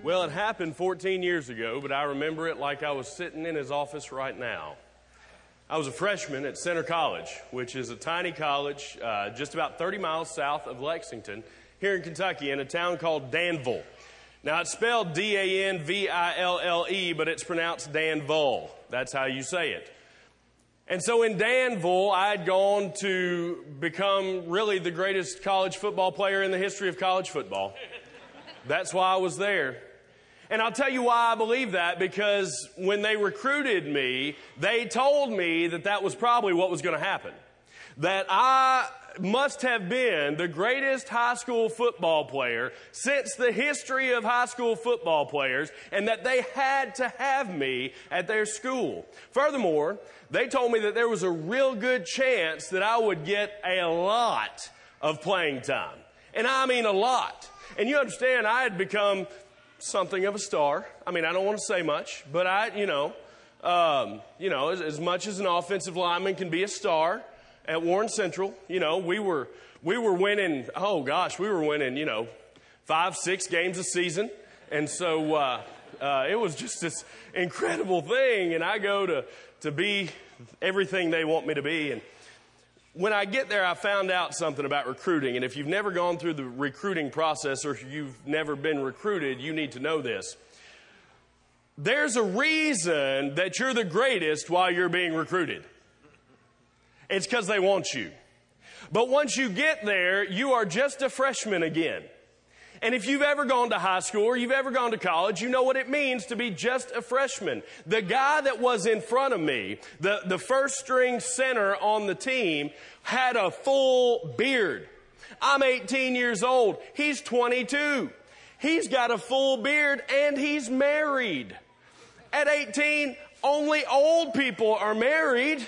Well, it happened 14 years ago, but I remember it like I was sitting in his office right now. I was a freshman at Center College, which is a tiny college just about 30 miles south of Lexington, here in Kentucky, in a town called Danville. Now, it's spelled D-A-N-V-I-L-L-E, but it's pronounced Danville. That's how you say it. And so in Danville, I had gone to become really the greatest college football player in the history of college football. That's why I was there. And I'll tell you why I believe that, because when they recruited me, they told me that that was probably what was going to happen. That I must have been the greatest high school football player since the history of high school football players, and that they had to have me at their school. Furthermore, they told me that there was a real good chance that I would get a lot of playing time. And I mean a lot. And you understand, I had become something of a star. I mean, I don't want to say much, but as much as an offensive lineman can be a star at Warren Central, we were winning, we were winning, 5-6 games a season. And so, it was just this incredible thing. And I go to be everything they want me to be. And when I get there, I found out something about recruiting. And if you've never gone through the recruiting process or if you've never been recruited, you need to know this. There's a reason that you're the greatest while you're being recruited. It's because they want you. But once you get there, you are just a freshman again. And if you've ever gone to high school or you've ever gone to college, you know what it means to be just a freshman. The guy that was in front of me, the first string center on the team, had a full beard. I'm 18 years old. He's 22. He's got a full beard and he's married. At 18, only old people are married.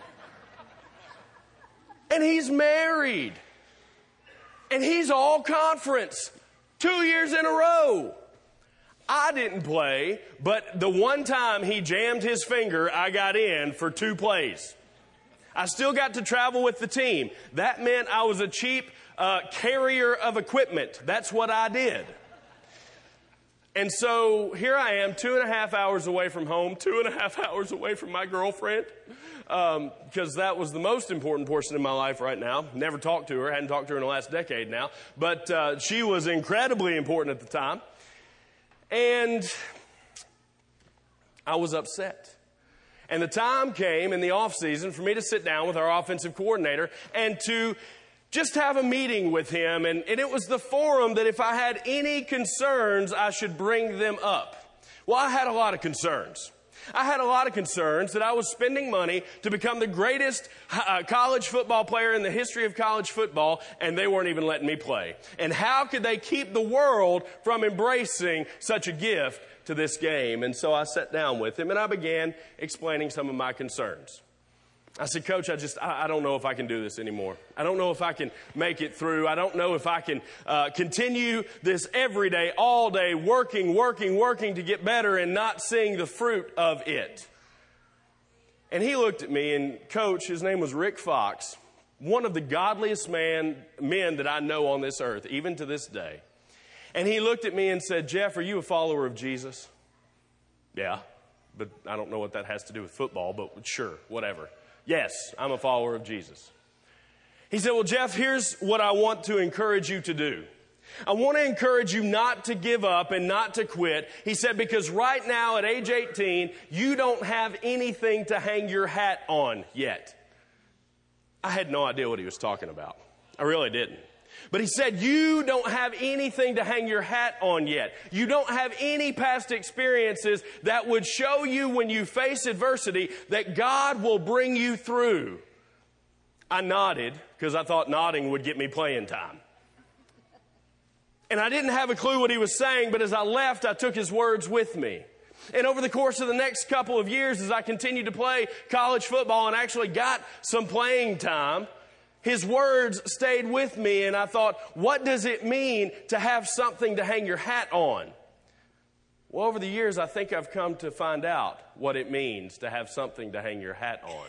And he's married. And he's all conference. 2 years in a row. I didn't play, but the one time he jammed his finger, I got in for 2 plays. I still got to travel with the team. That meant I was a cheap carrier of equipment. That's what I did. And so here I am, 2.5 hours away from home, 2.5 hours away from my girlfriend, because that was the most important portion of my life right now. Never talked to her, hadn't talked to her in the last decade now, but she was incredibly important at the time. And I was upset. And the time came in the off season for me to sit down with our offensive coordinator and to just have a meeting with him, and it was the forum that if I had any concerns, I should bring them up. Well, I had a lot of concerns. I had a lot of concerns that I was spending money to become the greatest college football player in the history of college football, and they weren't even letting me play. And how could they keep the world from embracing such a gift to this game? And so I sat down with him, and I began explaining some of my concerns. I said, Coach, I don't know if I can do this anymore. I don't know if I can make it through. I don't know if I can continue this every day, all day, working to get better and not seeing the fruit of it. And he looked at me, and Coach, his name was Rick Fox, one of the godliest men that I know on this earth, even to this day. And he looked at me and said, Jeff, are you a follower of Jesus? Yeah, but I don't know what that has to do with football, but sure, whatever. Yes, I'm a follower of Jesus. He said, well, Jeff, here's what I want to encourage you to do. I want to encourage you not to give up and not to quit. He said, because right now at age 18, you don't have anything to hang your hat on yet. I had no idea what he was talking about. I really didn't. But he said, you don't have anything to hang your hat on yet. You don't have any past experiences that would show you when you face adversity that God will bring you through. I nodded because I thought nodding would get me playing time. And I didn't have a clue what he was saying, but as I left, I took his words with me. And over the course of the next couple of years, as I continued to play college football and actually got some playing time, his words stayed with me, and I thought, what does it mean to have something to hang your hat on? Well, over the years, I think I've come to find out what it means to have something to hang your hat on.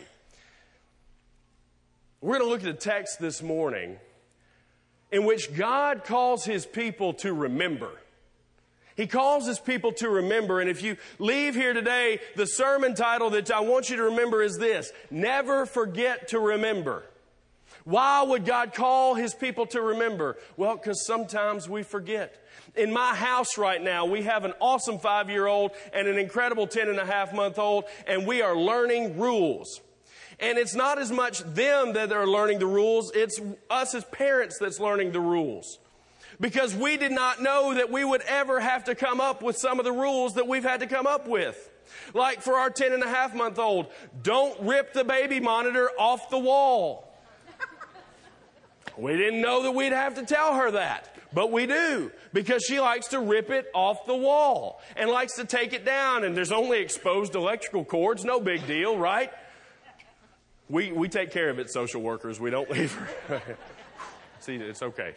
We're going to look at a text this morning in which God calls his people to remember. He calls his people to remember. And if you leave here today, the sermon title that I want you to remember is this: Never forget to remember. Why would God call his people to remember? Well, because sometimes we forget. In my house right now, we have an awesome 5-year-old and an incredible 10.5-month-old, and we are learning rules. And it's not as much them that are learning the rules, it's us as parents that's learning the rules. Because we did not know that we would ever have to come up with some of the rules that we've had to come up with. Like for our 10.5-month-old, don't rip the baby monitor off the wall. We didn't know that we'd have to tell her that, but we do, because she likes to rip it off the wall and likes to take it down, and there's only exposed electrical cords, no big deal, right? We take care of it, social workers. We don't leave her. See, it's okay.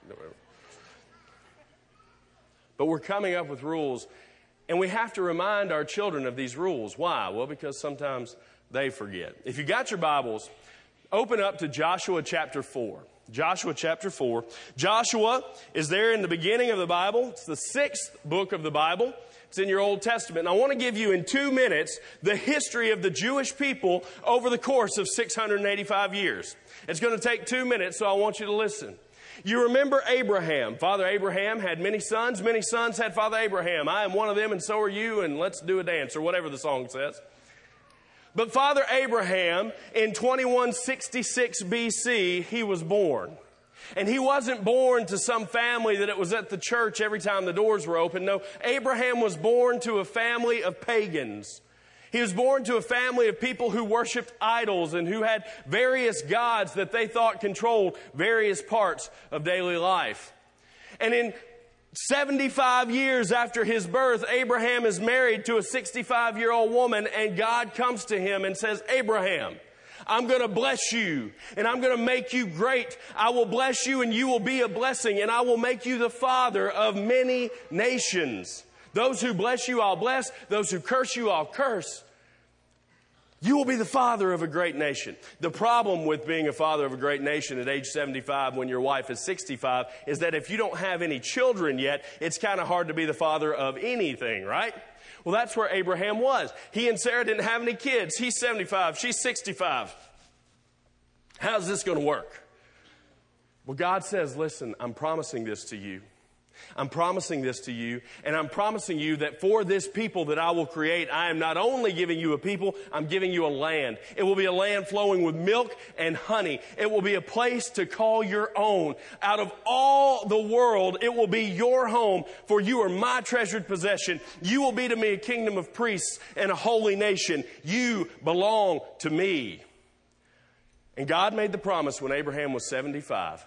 But we're coming up with rules, and we have to remind our children of these rules. Why? Well, because sometimes they forget. If you got your Bibles, open up to Joshua chapter 4. Joshua chapter 4. Joshua is there in the beginning of the Bible. It's the 6th book of the Bible. It's in your Old Testament. And I want to give you in 2 minutes the history of the Jewish people over the course of 685 years. It's going to take 2 minutes, so I want you to listen. You remember Abraham. Father Abraham had many sons. Many sons had Father Abraham. I am one of them, and so are you, and let's do a dance, or whatever the song says. But Father Abraham, in 2166 BC, he was born. And he wasn't born to some family that it was at the church every time the doors were open. No, Abraham was born to a family of pagans. He was born to a family of people who worshiped idols and who had various gods that they thought controlled various parts of daily life. And in 75 years after his birth, Abraham is married to a 65-year-old woman, and God comes to him and says, Abraham, I'm going to bless you, and I'm going to make you great. I will bless you, and you will be a blessing, and I will make you the father of many nations. Those who bless you, I'll bless. Those who curse you, I'll curse. You will be the father of a great nation. The problem with being a father of a great nation at age 75 when your wife is 65 is that if you don't have any children yet, it's kind of hard to be the father of anything, right? Well, that's where Abraham was. He and Sarah didn't have any kids. He's 75. She's 65. How's this going to work? Well, God says, listen, I'm promising this to you. I'm promising this to you, and I'm promising you that for this people that I will create, I am not only giving you a people, I'm giving you a land. It will be a land flowing with milk and honey. It will be a place to call your own. Out of all the world, it will be your home, for you are my treasured possession. You will be to me a kingdom of priests and a holy nation. You belong to me. And God made the promise when Abraham was 75.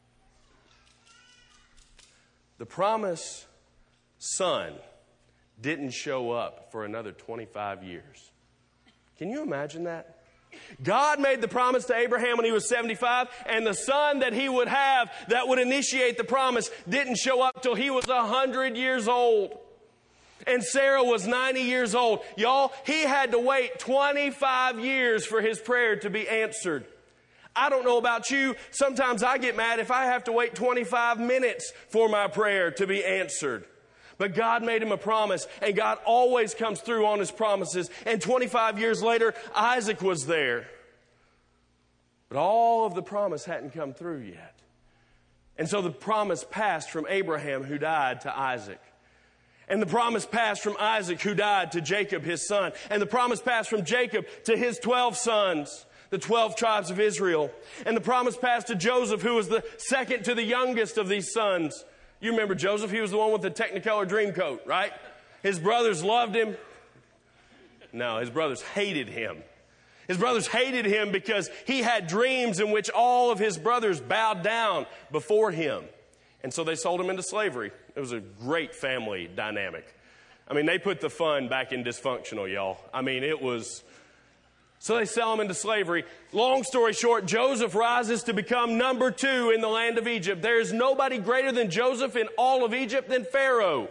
The promised son didn't show up for another 25 years. Can you imagine that? God made the promise to Abraham when he was 75, and the son that he would have that would initiate the promise didn't show up till he was 100 years old. And Sarah was 90 years old. Y'all, he had to wait 25 years for his prayer to be answered. I don't know about you. Sometimes I get mad if I have to wait 25 minutes for my prayer to be answered. But God made him a promise, and God always comes through on his promises. And 25 years later, Isaac was there. But all of the promise hadn't come through yet. And so the promise passed from Abraham, who died, to Isaac. And the promise passed from Isaac, who died, to Jacob, his son. And the promise passed from Jacob to his 12 sons. The 12 tribes of Israel. And the promise passed to Joseph, who was the second to the youngest of these sons. You remember Joseph? He was the one with the Technicolor dream coat, right? His brothers loved him. No, his brothers hated him. His brothers hated him because he had dreams in which all of his brothers bowed down before him. And so they sold him into slavery. It was a great family dynamic. I mean, they put the fun back in dysfunctional, y'all. I mean, it was... So they sell him into slavery. Long story short, Joseph rises to become number 2 in the land of Egypt. There is nobody greater than Joseph in all of Egypt than Pharaoh.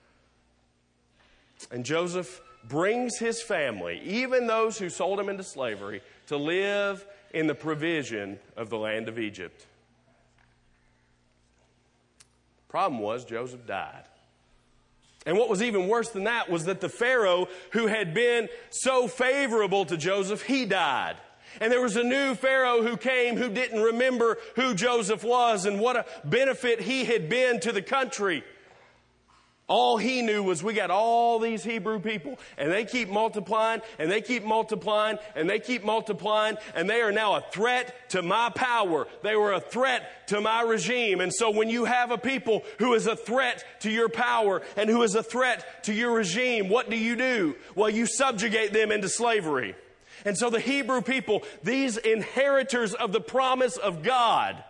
And Joseph brings his family, even those who sold him into slavery, to live in the provision of the land of Egypt. The problem was Joseph died. And what was even worse than that was that the Pharaoh who had been so favorable to Joseph, he died. And there was a new Pharaoh who came who didn't remember who Joseph was and what a benefit he had been to the country. All he knew was we got all these Hebrew people and they keep multiplying and they keep multiplying and they keep multiplying and they are now a threat to my power. They were a threat to my regime. And so when you have a people who is a threat to your power and who is a threat to your regime, what do? Well, you subjugate them into slavery. And so the Hebrew people, these inheritors of the promise of God,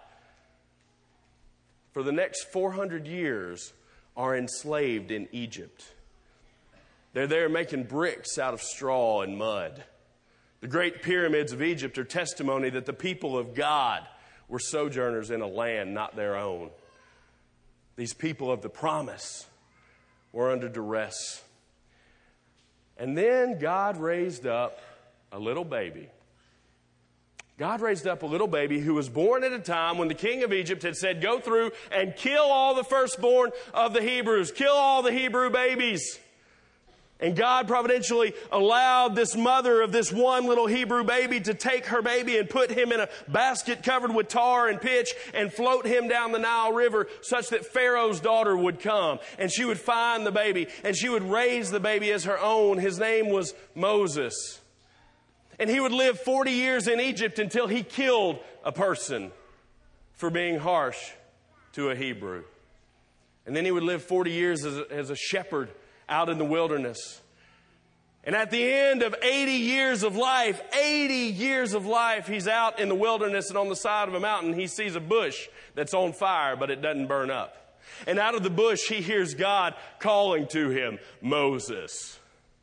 for the next 400 years, are enslaved in Egypt. They're there making bricks out of straw and mud. The great pyramids of Egypt are testimony that the people of God were sojourners in a land not their own. These people of the promise were under duress. And then God raised up a little baby. God raised up a little baby who was born at a time when the king of Egypt had said, go through and kill all the firstborn of the Hebrews. Kill all the Hebrew babies. And God providentially allowed this mother of this one little Hebrew baby to take her baby and put him in a basket covered with tar and pitch and float him down the Nile River such that Pharaoh's daughter would come. And she would find the baby and she would raise the baby as her own. His name was Moses. And he would live 40 years in Egypt until he killed a person for being harsh to a Hebrew. And then he would live 40 years as a shepherd out in the wilderness. And at the end of 80 years of life, he's out in the wilderness and on the side of a mountain, he sees a bush that's on fire, but it doesn't burn up. And out of the bush, he hears God calling to him, Moses,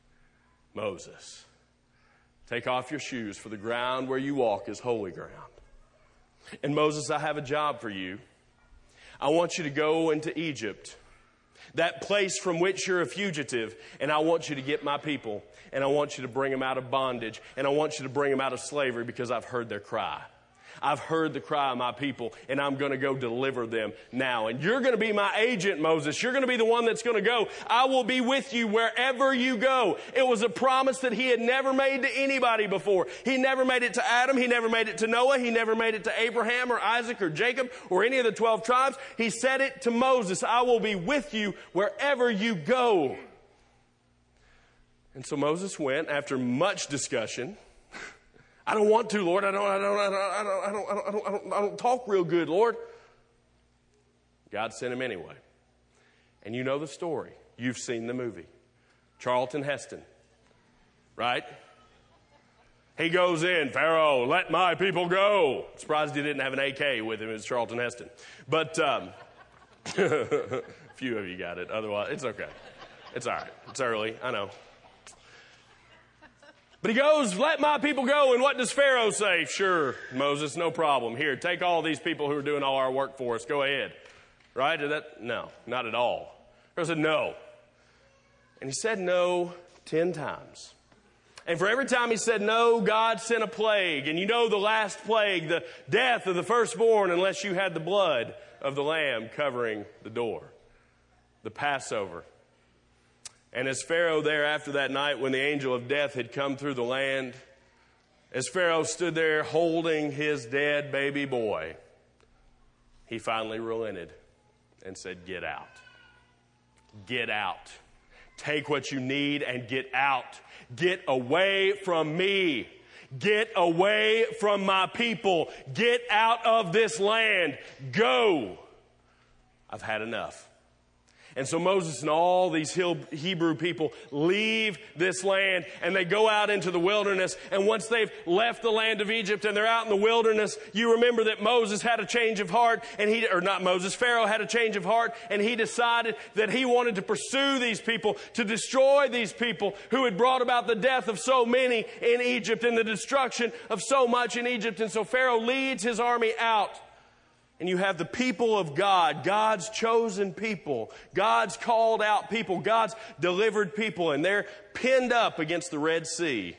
Moses. Take off your shoes, for the ground where you walk is holy ground. And Moses, I have a job for you. I want you to go into Egypt, that place from which you're a fugitive, and I want you to get my people, and I want you to bring them out of bondage, and I want you to bring them out of slavery because I've heard their cry. I've heard the cry of my people, and I'm going to go deliver them now. And you're going to be my agent, Moses. You're going to be the one that's going to go. I will be with you wherever you go. It was a promise that he had never made to anybody before. He never made it to Adam. He never made it to Noah. He never made it to Abraham or Isaac or Jacob or any of the 12 tribes. He said it to Moses. I will be with you wherever you go. And so Moses went after much discussion. I don't want to, Lord. I don't talk real good, Lord. God sent him anyway. And you know the story. You've seen the movie. Charlton Heston, right? He goes in, Pharaoh, let my people go. Surprised he didn't have an AK with him. It was Charlton Heston. But a few of you got it. Otherwise, it's okay. It's all right. It's early. I know. But he goes, let my people go. And what does Pharaoh say? Sure, Moses, no problem. Here, take all these people who are doing all our work for us. Go ahead. Right? No, not at all. Pharaoh said no. And he said no 10 times. And for every time he said no, God sent a plague. And you know the last plague, the death of the firstborn, unless you had the blood of the lamb covering the door. The Passover. And as Pharaoh there after that night when the angel of death had come through the land, as Pharaoh stood there holding his dead baby boy, he finally relented and said, get out. Get out. Take what you need and get out. Get away from me. Get away from my people. Get out of this land. Go. I've had enough. And so Moses and all these Hebrew people leave this land and they go out into the wilderness. And once they've left the land of Egypt and they're out in the wilderness, you remember that Moses had a change of heart Pharaoh had a change of heart and he decided that he wanted to pursue these people, to destroy these people who had brought about the death of so many in Egypt and the destruction of so much in Egypt. And so Pharaoh leads his army out. And you have the people of God, God's chosen people, God's called out people, God's delivered people, and they're pinned up against the Red Sea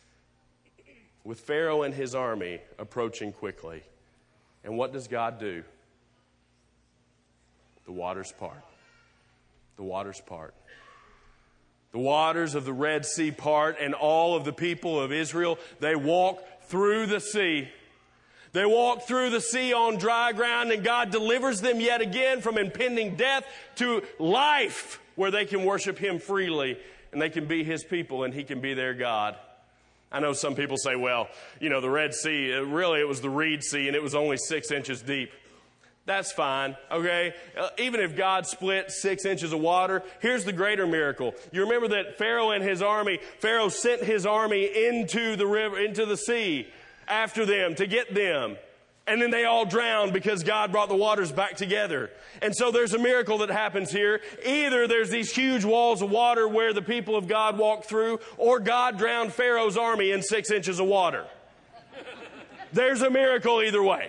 with Pharaoh and his army approaching quickly. And what does God do? The waters part. The waters part. The waters of the Red Sea part, and all of the people of Israel, they walk through the sea. They walk through the sea on dry ground, and God delivers them yet again from impending death to life, where they can worship Him freely, and they can be His people, and He can be their God. I know some people say, well, the Red Sea, it was the Reed Sea, and it was only 6 inches deep. That's fine, okay? Even if God split 6 inches of water, here's the greater miracle. You remember that Pharaoh sent his army into the river, into the sea after them to get them. And then they all drowned because God brought the waters back together. And so there's a miracle that happens here. Either there's these huge walls of water where the people of God walked through, or God drowned Pharaoh's army in 6 inches of water. There's a miracle either way.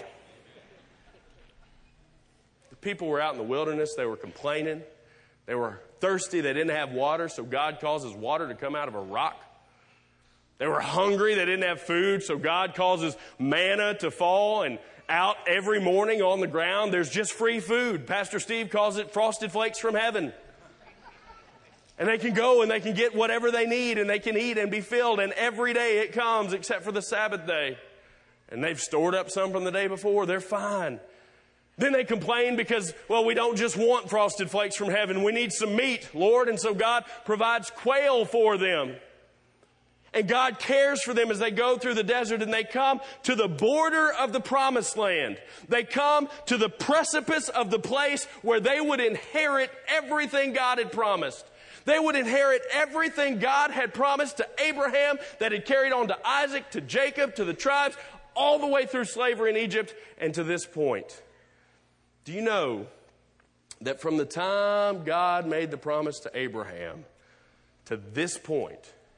People were out in the wilderness. They were complaining. They were thirsty. They didn't have water, so God causes water to come out of a rock. They were hungry. They didn't have food, so God causes manna to fall and out every morning on the ground. There's just free food. Pastor Steve calls it frosted flakes from heaven. And they can go and they can get whatever they need, and they can eat and be filled, and every day it comes except for the Sabbath day. And they've stored up some from the day before. They're fine. Then they complain because, we don't just want frosted flakes from heaven. We need some meat, Lord. And so God provides quail for them. And God cares for them as they go through the desert, and they come to the border of the promised land. They come to the precipice of the place where they would inherit everything God had promised. They would inherit everything God had promised to Abraham, that had carried on to Isaac, to Jacob, to the tribes, all the way through slavery in Egypt, and to this point. Do you know that from the time God made the promise to Abraham to this point,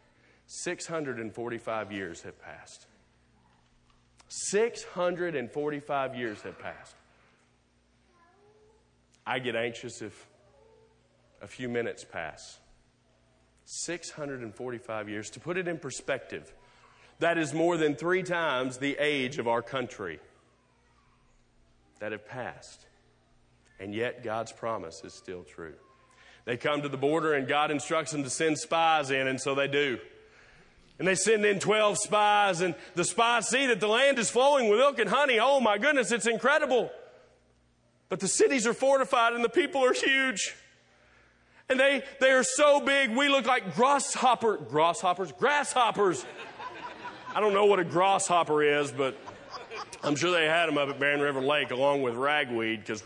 645 years have passed? 645 years have passed. I get anxious if a few minutes pass. 645 years. To put it in perspective, that is more than 3 times the age of our country that have passed. And yet God's promise is still true. They come to the border, and God instructs them to send spies in, and so they do. And they send in 12 spies, and the spies see that the land is flowing with milk and honey. Oh my goodness, it's incredible. But the cities are fortified and the people are huge. And they are so big, we look like grasshoppers. I don't know what a grasshopper is, but I'm sure they had them up at Barren River Lake along with ragweed, because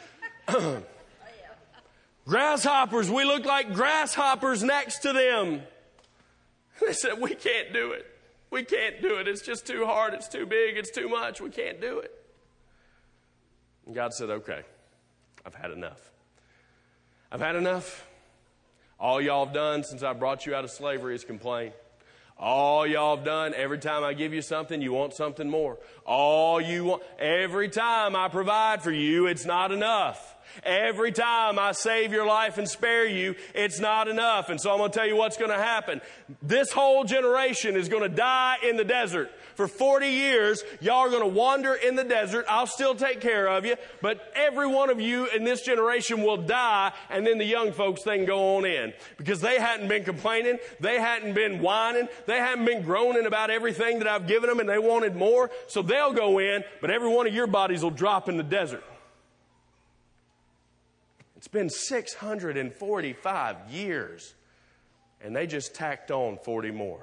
grasshoppers, we look like grasshoppers next to them. They said, we can't do it. We can't do it. It's just too hard. It's too big. It's too much. We can't do it. And God said, okay, I've had enough. I've had enough. All y'all have done since I brought you out of slavery is complain. All y'all have done, every time I give you something, you want something more. All you want, every time I provide for you, it's not enough. Every time I save your life and spare you, it's not enough. And so I'm going to tell you what's going to happen. This whole generation is going to die in the desert. For 40 years, y'all are going to wander in the desert. I'll still take care of you, but every one of you in this generation will die, and then the young folks, they can go on in. Because they hadn't been complaining, they hadn't been whining, they hadn't been groaning about everything that I've given them, and they wanted more. So they'll go in, but every one of your bodies will drop in the desert. It's been 645 years, and they just tacked on 40 more.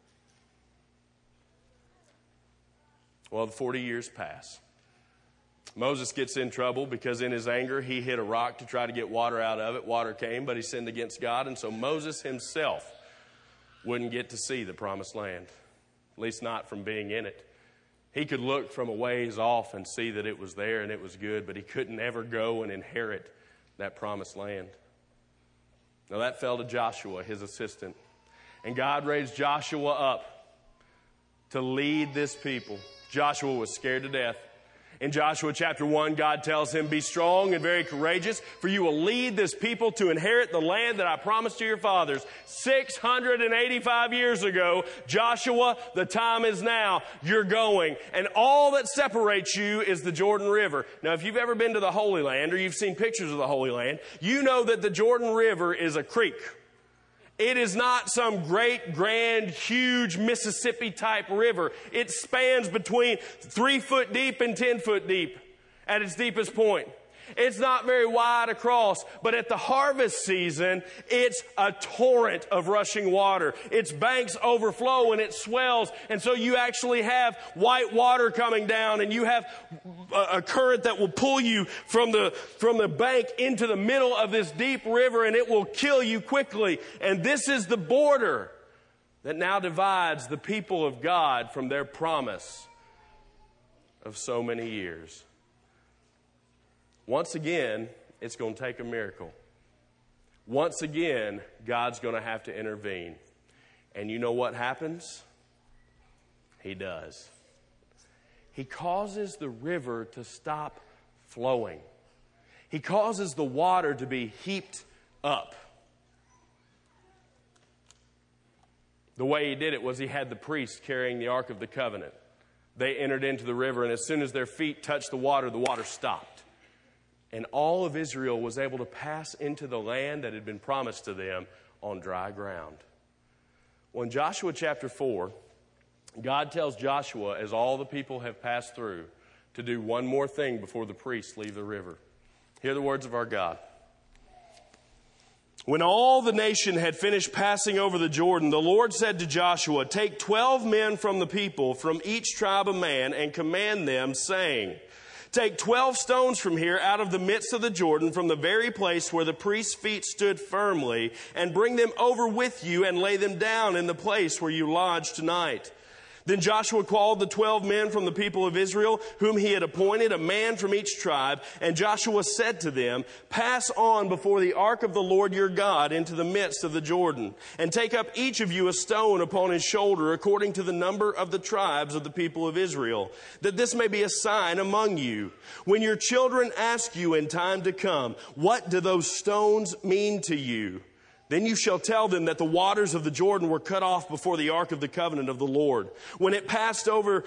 Well, the 40 years pass. Moses gets in trouble because in his anger he hit a rock to try to get water out of it. Water came, but he sinned against God, and so Moses himself wouldn't get to see the promised land, at least not from being in it. He could look from a ways off and see that it was there and it was good, but he couldn't ever go and inherit that promised land. Now that fell to Joshua, his assistant. And God raised Joshua up to lead this people. Joshua was scared to death. In Joshua chapter 1, God tells him, be strong and very courageous, for you will lead this people to inherit the land that I promised to your fathers. 685 years ago, Joshua, the time is now. You're going. And all that separates you is the Jordan River. Now, if you've ever been to the Holy Land or you've seen pictures of the Holy Land, you know that the Jordan River is a creek. It is not some great, grand, huge Mississippi-type river. It spans between 3 foot deep and 10 foot deep at its deepest point. It's not very wide across, but at the harvest season, it's a torrent of rushing water. Its banks overflow and it swells, and so you actually have white water coming down, and you have a current that will pull you from the bank into the middle of this deep river, and it will kill you quickly. And this is the border that now divides the people of God from their promise of so many years. Once again, it's going to take a miracle. Once again, God's going to have to intervene. And you know what happens? He does. He causes the river to stop flowing. He causes the water to be heaped up. The way he did it was he had the priests carrying the Ark of the Covenant. They entered into the river, and as soon as their feet touched the water stopped. And all of Israel was able to pass into the land that had been promised to them on dry ground. Well, in Joshua chapter 4, God tells Joshua, as all the people have passed through, to do one more thing before the priests leave the river. Hear the words of our God. When all the nation had finished passing over the Jordan, the Lord said to Joshua, "Take 12 men from the people, from each tribe a man, and command them, saying, Take 12 stones from here out of the midst of the Jordan, from the very place where the priest's feet stood firmly, and bring them over with you and lay them down in the place where you lodge tonight." Then Joshua called the 12 men from the people of Israel, whom he had appointed, a man from each tribe. And Joshua said to them, "Pass on before the ark of the Lord your God into the midst of the Jordan, and take up each of you a stone upon his shoulder, according to the number of the tribes of the people of Israel, that this may be a sign among you. When your children ask you in time to come, 'What do those stones mean to you?' Then you shall tell them that the waters of the Jordan were cut off before the ark of the covenant of the Lord. When it passed over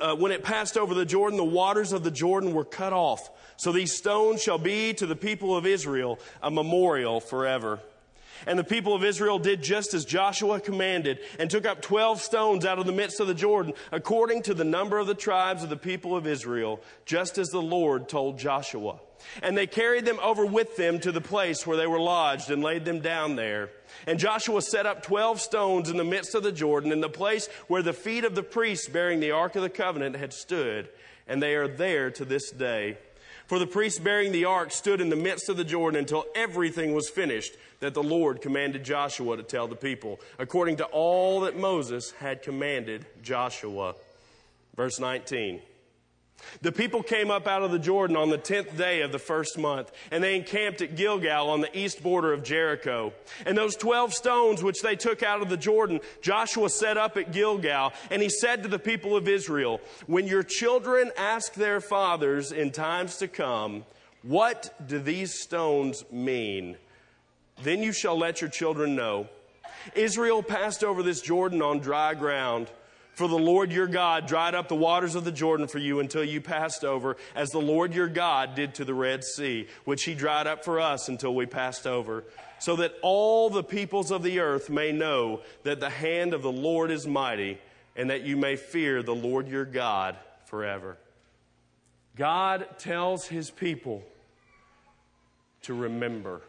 the Jordan, the waters of the Jordan were cut off. So these stones shall be to the people of Israel a memorial forever." And the people of Israel did just as Joshua commanded, and took up 12 stones out of the midst of the Jordan, according to the number of the tribes of the people of Israel, just as the Lord told Joshua. And they carried them over with them to the place where they were lodged, and laid them down there. And Joshua set up 12 stones in the midst of the Jordan, in the place where the feet of the priests bearing the Ark of the Covenant had stood, and they are there to this day. For the priests bearing the ark stood in the midst of the Jordan until everything was finished that the Lord commanded Joshua to tell the people, according to all that Moses had commanded Joshua. Verse 19. The people came up out of the Jordan on the 10th day of the first month, and they encamped at Gilgal on the east border of Jericho. And those 12 stones which they took out of the Jordan, Joshua set up at Gilgal, and he said to the people of Israel, "When your children ask their fathers in times to come, 'What do these stones mean?' then you shall let your children know. Israel passed over this Jordan on dry ground. For the Lord your God dried up the waters of the Jordan for you until you passed over, as the Lord your God did to the Red Sea, which he dried up for us until we passed over, so that all the peoples of the earth may know that the hand of the Lord is mighty, and that you may fear the Lord your God forever." God tells his people to remember.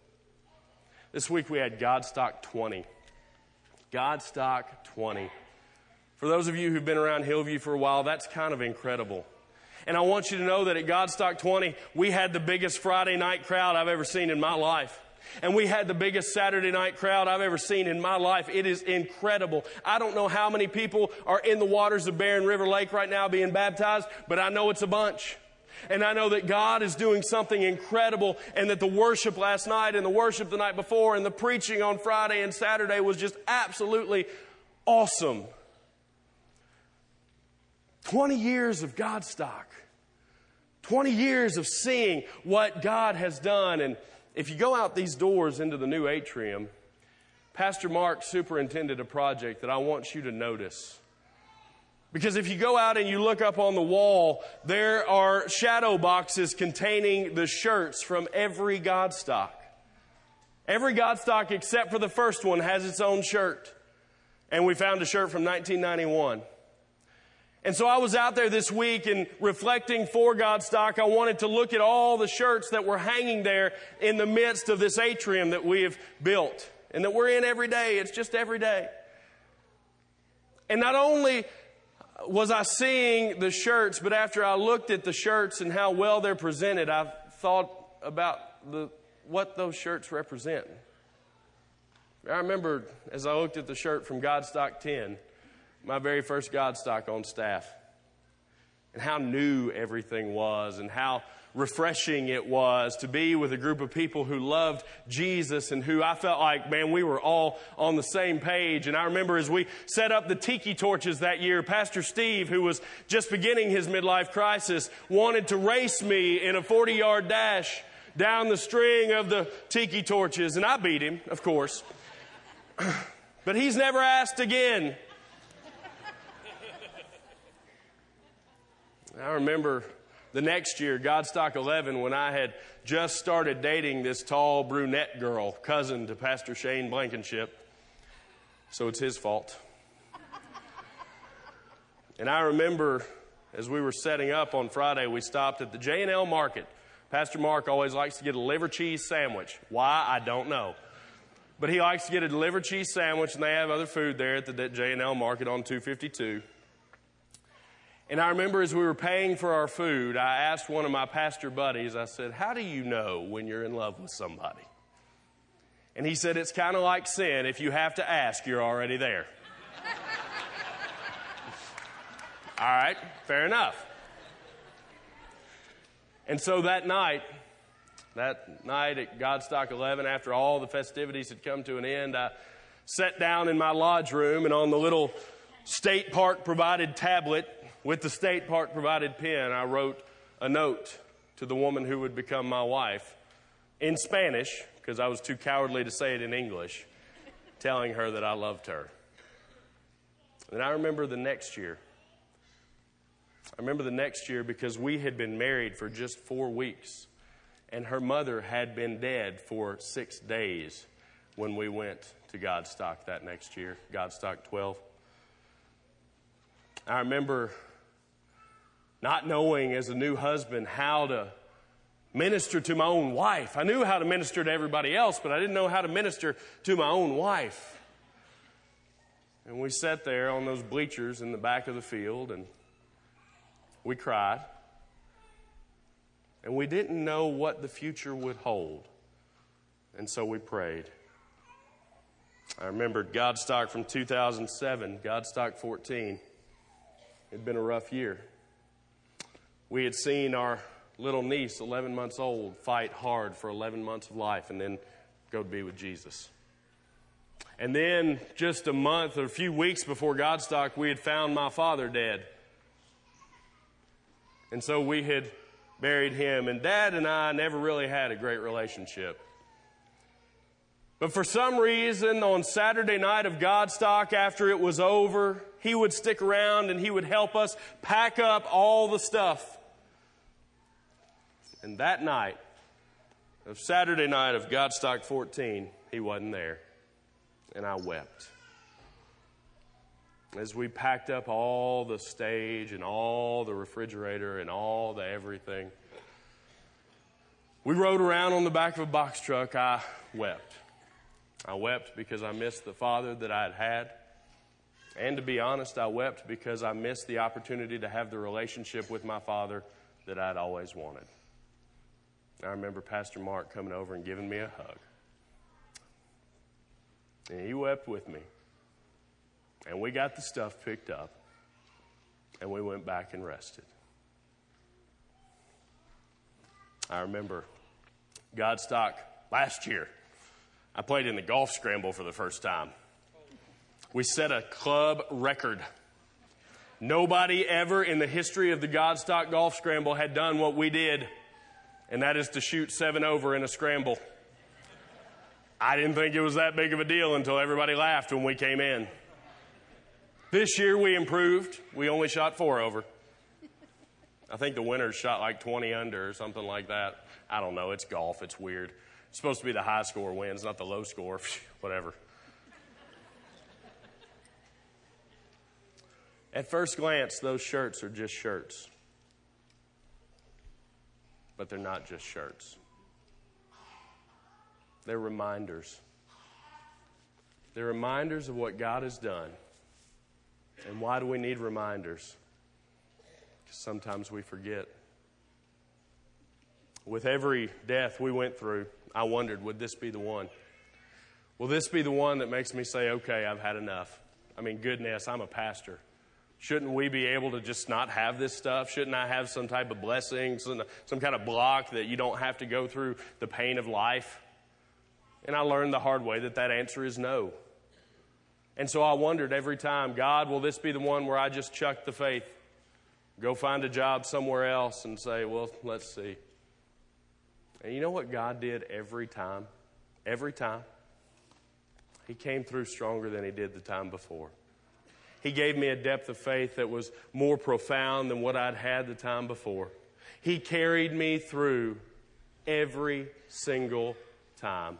This week we had Godstock 20. Godstock 20. For those of you who've been around Hillview for a while, that's kind of incredible. And I want you to know that at Godstock 20, we had the biggest Friday night crowd I've ever seen in my life. And we had the biggest Saturday night crowd I've ever seen in my life. It is incredible. I don't know how many people are in the waters of Barren River Lake right now being baptized, but I know it's a bunch. And I know that God is doing something incredible, and that the worship last night and the worship the night before and the preaching on Friday and Saturday was just absolutely awesome. 20 years of Godstock. 20 years of seeing what God has done. And if you go out these doors into the new atrium, Pastor Mark superintended a project that I want you to notice. Because if you go out and you look up on the wall, there are shadow boxes containing the shirts from every Godstock. Every Godstock except for the first one has its own shirt. And we found a shirt from 1991. And so I was out there this week and reflecting for Godstock, I wanted to look at all the shirts that were hanging there in the midst of this atrium that we have built and that we're in every day. It's just every day. And not only was I seeing the shirts, but after I looked at the shirts and how well they're presented, I thought about what those shirts represent. I remember as I looked at the shirt from Godstock 10, my very first Godstock on staff, and how new everything was and how refreshing it was to be with a group of people who loved Jesus and who I felt like, man, we were all on the same page. And I remember as we set up the tiki torches that year, Pastor Steve, who was just beginning his midlife crisis, wanted to race me in a 40-yard dash down the string of the tiki torches. And I beat him, of course. But he's never asked again. I remember the next year, Godstock 11, when I had just started dating this tall brunette girl, cousin to Pastor Shane Blankenship. So it's his fault. And I remember as we were setting up on Friday, we stopped at the J&L Market. Pastor Mark always likes to get a liver cheese sandwich. Why? I don't know. But he likes to get a liver cheese sandwich, and they have other food there at the J&L Market on 252. And I remember as we were paying for our food, I asked one of my pastor buddies, I said, how do you know when you're in love with somebody? And he said, it's kind of like sin. If you have to ask, you're already there. All right, fair enough. And so that night at Godstock 11, after all the festivities had come to an end, I sat down in my lodge room, and on the little State Park provided tablet with the State Park provided pen, I wrote a note to the woman who would become my wife in Spanish, because I was too cowardly to say it in English, telling her that I loved her. And I remember the next year. Because we had been married for just 4 weeks, and her mother had been dead for 6 days when we went to Godstock that next year, Godstock 12. I remember not knowing as a new husband how to minister to my own wife. I knew how to minister to everybody else, but I didn't know how to minister to my own wife. And we sat there on those bleachers in the back of the field, and we cried. And we didn't know what the future would hold. And so we prayed. I remembered Godstock from 2007, Godstock 14. It had been a rough year. We had seen our little niece, 11 months old, fight hard for 11 months of life and then go to be with Jesus. And then just a month or a few weeks before Godstock, we had found my father dead. And so we had buried him. And Dad and I never really had a great relationship. But for some reason, on Saturday night of Godstock, after it was over, he would stick around and he would help us pack up all the stuff. And that night, of Saturday night of Godstock 14, he wasn't there. And I wept. As we packed up all the stage and all the refrigerator and all the everything, we rode around on the back of a box truck. I wept. I wept because I missed the father that I had had. And to be honest, I wept because I missed the opportunity to have the relationship with my father that I'd always wanted. I remember Pastor Mark coming over and giving me a hug. And he wept with me. And we got the stuff picked up. And we went back and rested. I remember Godstock last year. I played in the golf scramble for the first time. We set a club record. Nobody ever in the history of the Godstock golf scramble had done what we did, and that is to shoot 7 over in a scramble. I didn't think it was that big of a deal until everybody laughed when we came in. This year we improved. We only shot 4 over. I think the winners shot like 20 under or something like that. I don't know. It's golf. It's weird. It's supposed to be the high score wins, not the low score. Whatever. At first glance, those shirts are just shirts. But they're not just shirts. They're reminders. They're reminders of what God has done. And why do we need reminders? Because sometimes we forget. With every death we went through, I wondered, would this be the one? Will this be the one that makes me say, okay, I've had enough? I mean, goodness, I'm a pastor. Shouldn't we be able to just not have this stuff? Shouldn't I have some type of blessing, some kind of block that you don't have to go through the pain of life? And I learned the hard way that answer is no. And so I wondered every time, God, will this be the one where I just chuck the faith, go find a job somewhere else and say, well, let's see. And you know what God did every time? Every time. He came through stronger than he did the time before. He gave me a depth of faith that was more profound than what I'd had the time before. He carried me through every single time.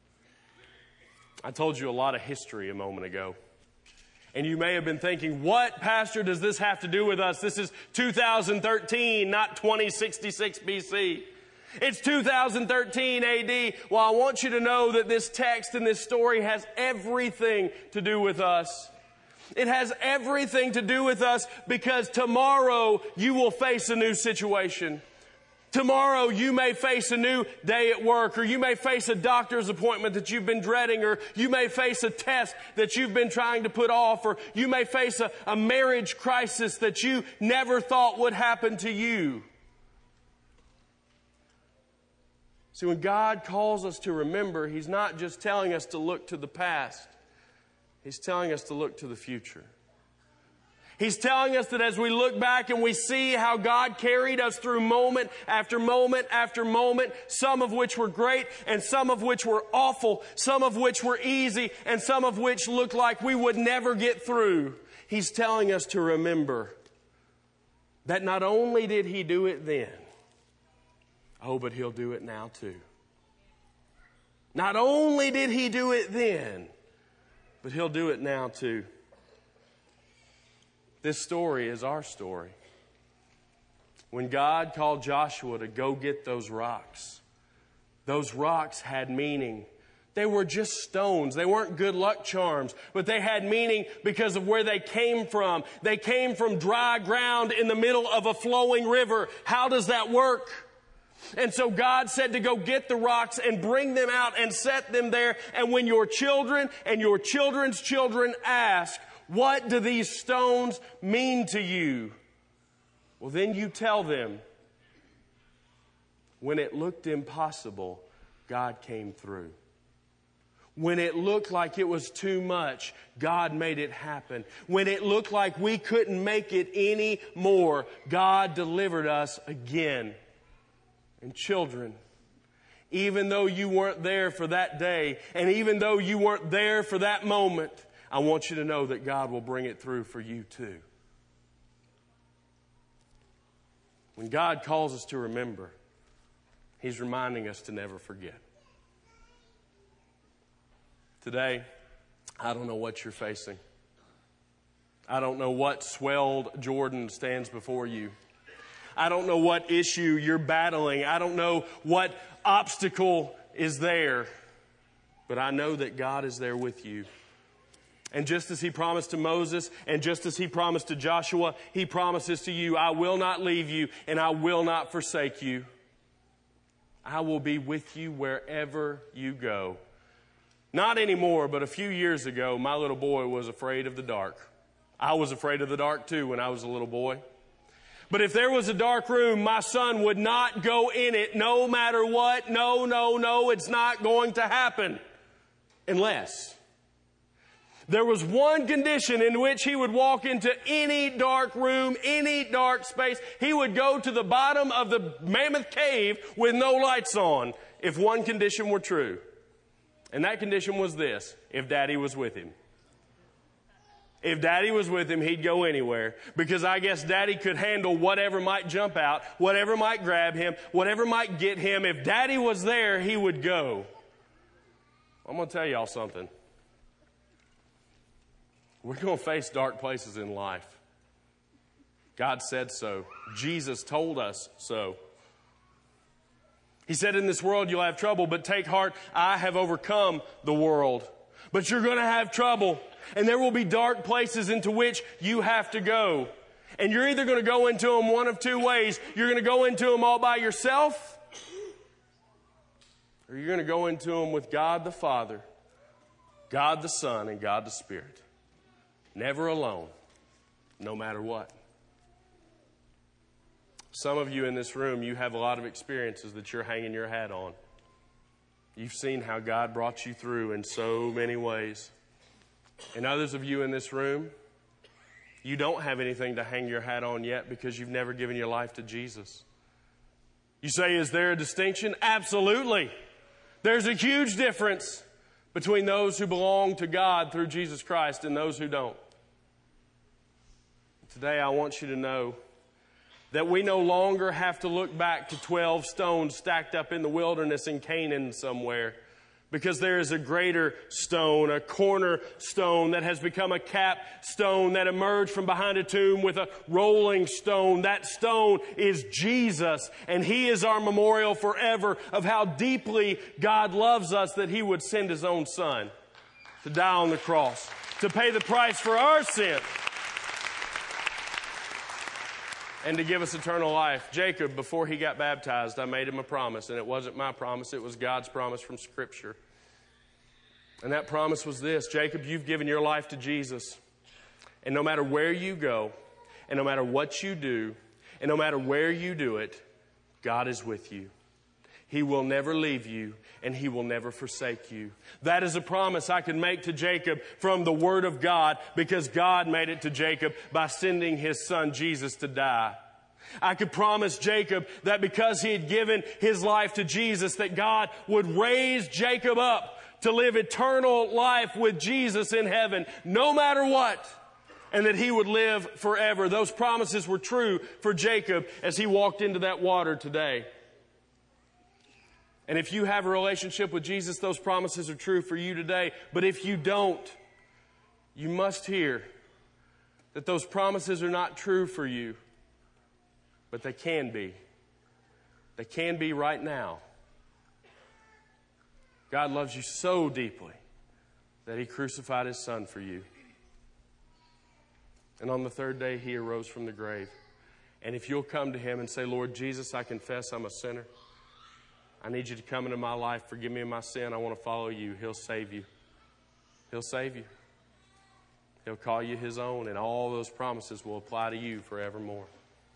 I told you a lot of history a moment ago. And you may have been thinking, what, Pastor, does this have to do with us? This is 2013, not 2066 BC. It's 2013 AD. Well, I want you to know that this text and this story has everything to do with us. It has everything to do with us because tomorrow you will face a new situation. Tomorrow you may face a new day at work, or you may face a doctor's appointment that you've been dreading, or you may face a test that you've been trying to put off, or you may face a marriage crisis that you never thought would happen to you. See, when God calls us to remember, He's not just telling us to look to the past. He's telling us to look to the future. He's telling us that as we look back and we see how God carried us through moment after moment after moment, some of which were great and some of which were awful, some of which were easy and some of which looked like we would never get through. He's telling us to remember that not only did He do it then, but He'll do it now too. Not only did He do it then, but He'll do it now too. This story is our story. When God called Joshua to go get those rocks had meaning. They were just stones. They weren't good luck charms, but they had meaning because of where they came from. They came from dry ground in the middle of a flowing river. How does that work? And so God said to go get the rocks and bring them out and set them there. And when your children and your children's children ask, what do these stones mean to you? Well, then you tell them, when it looked impossible, God came through. When it looked like it was too much, God made it happen. When it looked like we couldn't make it any more, God delivered us again. And children, even though you weren't there for that day, and even though you weren't there for that moment, I want you to know that God will bring it through for you too. When God calls us to remember, He's reminding us to never forget. Today, I don't know what you're facing. I don't know what swelled Jordan stands before you. I don't know what issue you're battling. I don't know what obstacle is there. But I know that God is there with you. And just as He promised to Moses and just as He promised to Joshua, He promises to you, I will not leave you and I will not forsake you. I will be with you wherever you go. Not anymore, but a few years ago, my little boy was afraid of the dark. I was afraid of the dark too when I was a little boy. But if there was a dark room, my son would not go in it no matter what. No, it's not going to happen. Unless there was one condition in which he would walk into any dark room, any dark space. He would go to the bottom of the mammoth cave with no lights on if one condition were true. And that condition was this: if Daddy was with him. If Daddy was with him, he'd go anywhere, because I guess Daddy could handle whatever might jump out, whatever might grab him, whatever might get him. If Daddy was there, he would go. I'm going to tell y'all something. We're going to face dark places in life. God said so. Jesus told us so. He said, in this world you'll have trouble, but take heart, I have overcome the world. But you're going to have trouble, and there will be dark places into which you have to go. And you're either going to go into them one of two ways. You're going to go into them all by yourself, or you're going to go into them with God the Father, God the Son, and God the Spirit. Never alone, no matter what. Some of you in this room, you have a lot of experiences that you're hanging your hat on. You've seen how God brought you through in so many ways. And others of you in this room, you don't have anything to hang your hat on yet because you've never given your life to Jesus. You say, is there a distinction? Absolutely. There's a huge difference between those who belong to God through Jesus Christ and those who don't. Today I want you to know that we no longer have to look back to 12 stones stacked up in the wilderness in Canaan somewhere, because there is a greater stone, a cornerstone that has become a capstone that emerged from behind a tomb with a rolling stone. That stone is Jesus, and He is our memorial forever of how deeply God loves us that He would send His own Son to die on the cross, to pay the price for our sin, and to give us eternal life. Jacob, before he got baptized, I made him a promise, and it wasn't my promise, it was God's promise from Scripture. And that promise was this: Jacob, you've given your life to Jesus, and no matter where you go, and no matter what you do, and no matter where you do it, God is with you. He will never leave you, and He will never forsake you. That is a promise I can make to Jacob from the Word of God, because God made it to Jacob by sending His Son Jesus to die. I could promise Jacob that because he had given his life to Jesus, that God would raise Jacob up to live eternal life with Jesus in heaven, no matter what, and that he would live forever. Those promises were true for Jacob as he walked into that water today. And if you have a relationship with Jesus, those promises are true for you today. But if you don't, you must hear that those promises are not true for you, but they can be. They can be right now. God loves you so deeply that He crucified His Son for you. And on the third day, He arose from the grave. And if you'll come to Him and say, Lord Jesus, I confess I'm a sinner. I need you to come into my life. Forgive me of my sin. I want to follow you. He'll save you. He'll save you. He'll call you His own, and all those promises will apply to you forevermore.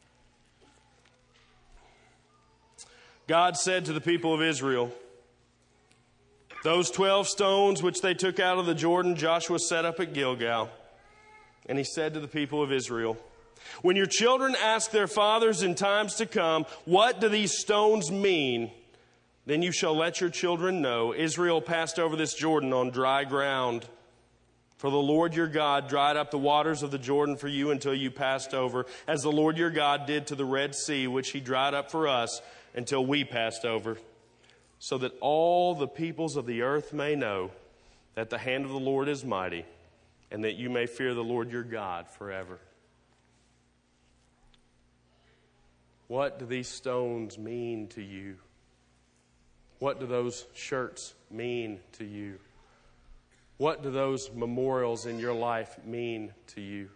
God said to the people of Israel, those 12 stones which they took out of the Jordan, Joshua set up at Gilgal. And He said to the people of Israel, when your children ask their fathers in times to come, what do these stones mean? Then you shall let your children know, Israel passed over this Jordan on dry ground. For the Lord your God dried up the waters of the Jordan for you until you passed over, as the Lord your God did to the Red Sea, which He dried up for us until we passed over, so that all the peoples of the earth may know that the hand of the Lord is mighty, and that you may fear the Lord your God forever. What do these stones mean to you? What do those shirts mean to you? What do those memorials in your life mean to you?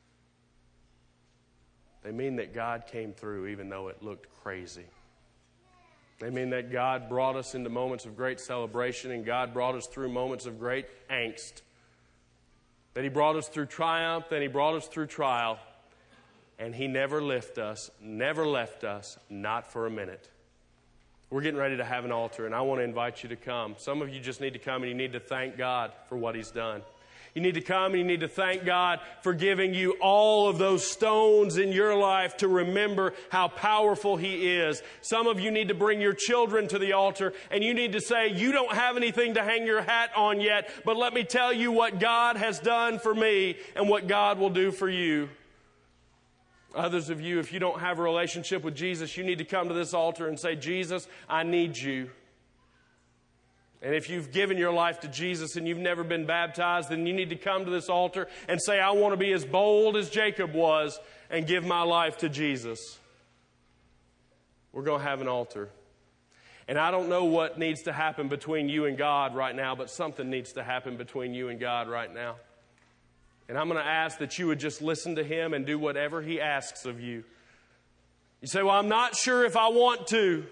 They mean that God came through even though it looked crazy. They mean that God brought us into moments of great celebration, and God brought us through moments of great angst. That He brought us through triumph, and He brought us through trial. And He never left us, not for a minute. We're getting ready to have an altar, and I want to invite you to come. Some of you just need to come and you need to thank God for what He's done. You need to come and you need to thank God for giving you all of those stones in your life to remember how powerful He is. Some of you need to bring your children to the altar and you need to say, you don't have anything to hang your hat on yet, but let me tell you what God has done for me and what God will do for you. Others of you, if you don't have a relationship with Jesus, you need to come to this altar and say, Jesus, I need you. And if you've given your life to Jesus and you've never been baptized, then you need to come to this altar and say, I want to be as bold as Jacob was and give my life to Jesus. We're going to have an altar. And I don't know what needs to happen between you and God right now, but something needs to happen between you and God right now. And I'm going to ask that you would just listen to Him and do whatever He asks of you. You say, well, I'm not sure if I want to.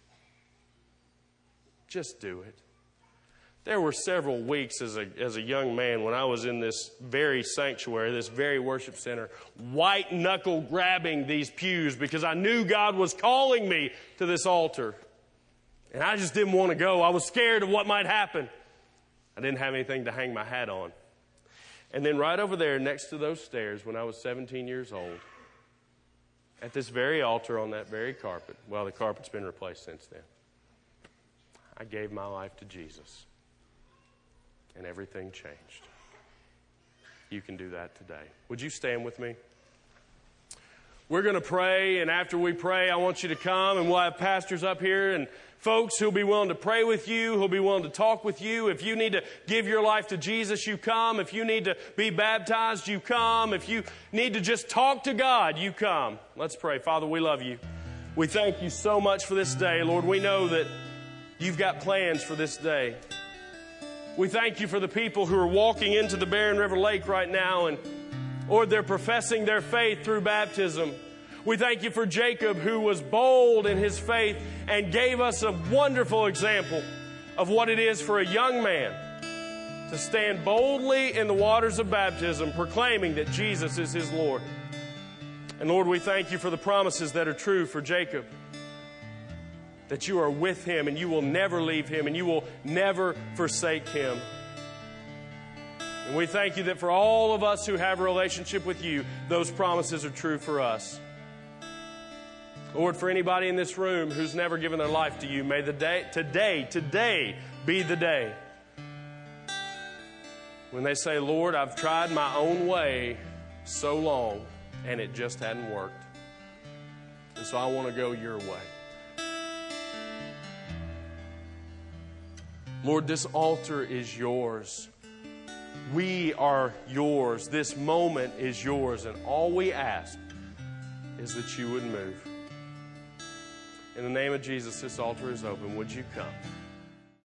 Just do it. There were several weeks as a young man when I was in this very sanctuary, this very worship center, white knuckle grabbing these pews because I knew God was calling me to this altar. And I just didn't want to go. I was scared of what might happen. I didn't have anything to hang my hat on. And then right over there next to those stairs when I was 17 years old, at this very altar on that very carpet, well, the carpet's been replaced since then, I gave my life to Jesus. And everything changed. You can do that today. Would you stand with me? We're going to pray, and after we pray, I want you to come, and we'll have pastors up here and folks who'll be willing to pray with you, who'll be willing to talk with you. If you need to give your life to Jesus, you come. If you need to be baptized, you come. If you need to just talk to God, you come. Let's pray. Father, we love you. We thank you so much for this day. Lord, we know that you've got plans for this day. We thank you for the people who are walking into the Barren River Lake right now, and or they're professing their faith through baptism. We thank you for Jacob, who was bold in his faith and gave us a wonderful example of what it is for a young man to stand boldly in the waters of baptism, proclaiming that Jesus is his Lord. And Lord, we thank you for the promises that are true for Jacob, that you are with him and you will never leave him and you will never forsake him. And we thank you that for all of us who have a relationship with you, those promises are true for us. Lord, for anybody in this room who's never given their life to you, may the day today be the day when they say, Lord, I've tried my own way so long and it just hadn't worked. And so I want to go your way. Lord, this altar is yours. We are yours. This moment is yours. And all we ask is that you would move. In the name of Jesus, this altar is open. Would you come?